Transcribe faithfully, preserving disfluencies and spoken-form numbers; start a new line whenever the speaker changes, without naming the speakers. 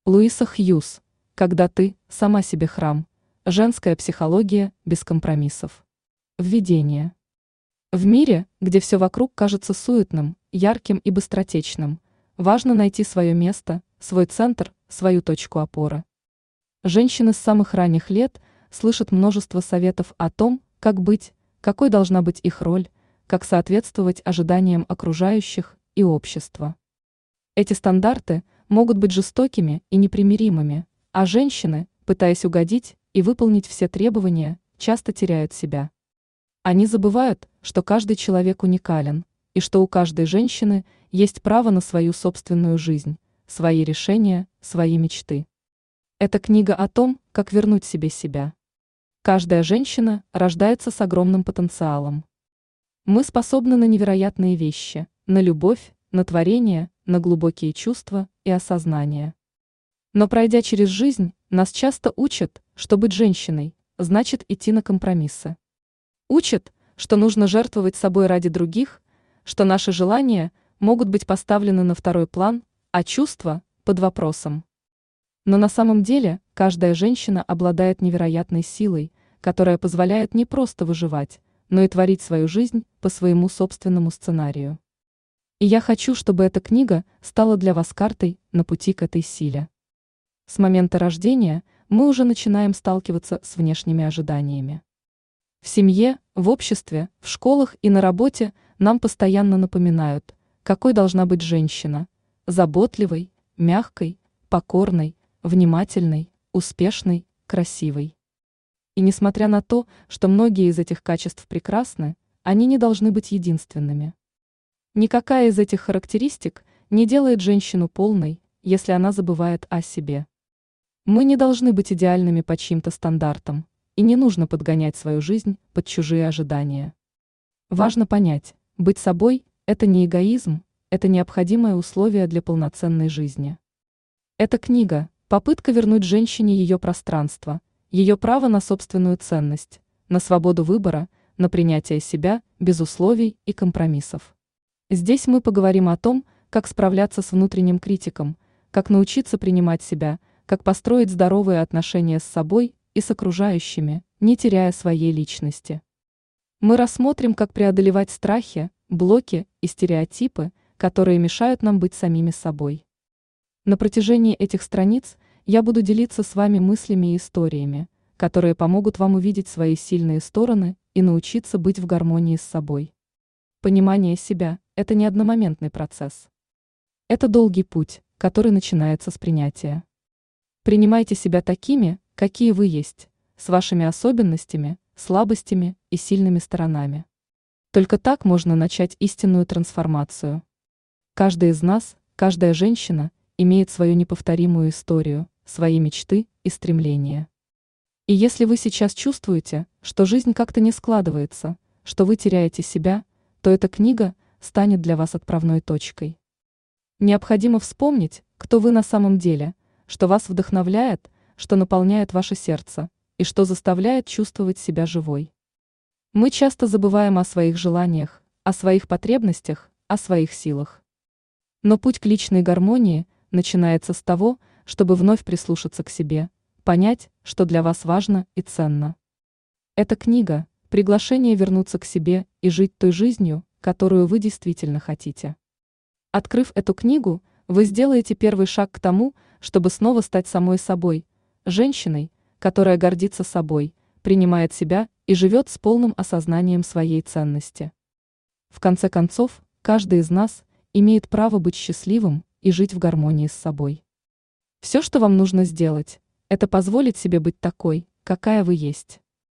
Луиса Хьюз. Когда ты сама себе храм. Женская психология без компромиссов. Введение. В мире, где все вокруг кажется суетным, ярким и быстротечным, важно найти свое место, свой центр, свою точку опоры. Женщины с самых ранних лет слышат множество советов о том, как быть, какой должна быть их роль, как соответствовать ожиданиям окружающих и общества. Эти стандарты могут быть жестокими и непримиримыми, а женщины, пытаясь угодить и выполнить все требования, часто теряют себя. Они забывают, что каждый человек уникален, и что у каждой женщины есть право на свою собственную жизнь, свои решения, свои мечты. Это книга о том, как вернуть себе себя. Каждая женщина рождается с огромным потенциалом. Мы способны на невероятные вещи, на любовь, на творение, на глубокие чувства и осознание. Но пройдя через жизнь, нас часто учат, что быть женщиной значит идти на компромиссы. Учат, что нужно жертвовать собой ради других, что наши желания могут быть поставлены на второй план, а чувства – под вопросом. Но на самом деле каждая женщина обладает невероятной силой, которая позволяет не просто выживать, но и творить свою жизнь по своему собственному сценарию. И я хочу, чтобы эта книга стала для вас картой на пути к этой силе. С момента рождения мы уже начинаем сталкиваться с внешними ожиданиями. В семье, в обществе, в школах и на работе нам постоянно напоминают, какой должна быть женщина – заботливой, мягкой, покорной, внимательной, успешной, красивой. И несмотря на то, что многие из этих качеств прекрасны, они не должны быть единственными. Никакая из этих характеристик не делает женщину полной, если она забывает о себе. Мы не должны быть идеальными по чьим-то стандартам, и не нужно подгонять свою жизнь под чужие ожидания. Важно понять, быть собой – это не эгоизм, это необходимое условие для полноценной жизни. Эта книга – попытка вернуть женщине ее пространство, ее право на собственную ценность, на свободу выбора, на принятие себя без условий и компромиссов. Здесь мы поговорим о том, как справляться с внутренним критиком, как научиться принимать себя, как построить здоровые отношения с собой и с окружающими, не теряя своей личности. Мы рассмотрим, как преодолевать страхи, блоки и стереотипы, которые мешают нам быть самими собой. На протяжении этих страниц я буду делиться с вами мыслями и историями, которые помогут вам увидеть свои сильные стороны и научиться быть в гармонии с собой. Понимание себя – это не одномоментный процесс. Это долгий путь, который начинается с принятия. Принимайте себя такими, какие вы есть, с вашими особенностями, слабостями и сильными сторонами. Только так можно начать истинную трансформацию. Каждый из нас, каждая женщина имеет свою неповторимую историю, свои мечты и стремления. И если вы сейчас чувствуете, что жизнь как-то не складывается, что вы теряете себя, то эта книга станет для вас отправной точкой. Необходимо вспомнить, кто вы на самом деле, что вас вдохновляет, что наполняет ваше сердце и что заставляет чувствовать себя живой. Мы часто забываем о своих желаниях, о своих потребностях, о своих силах. Но путь к личной гармонии начинается с того, чтобы вновь прислушаться к себе, понять, что для вас важно и ценно. Эта книга – приглашение вернуться к себе и жить той жизнью, которую вы действительно хотите. Открыв эту книгу, вы сделаете первый шаг к тому, чтобы снова стать самой собой, женщиной, которая гордится собой, принимает себя и живет с полным осознанием своей ценности. В конце концов, каждый из нас имеет право быть счастливым и жить в гармонии с собой. Все, что вам нужно сделать, это позволить себе быть такой, какая вы есть.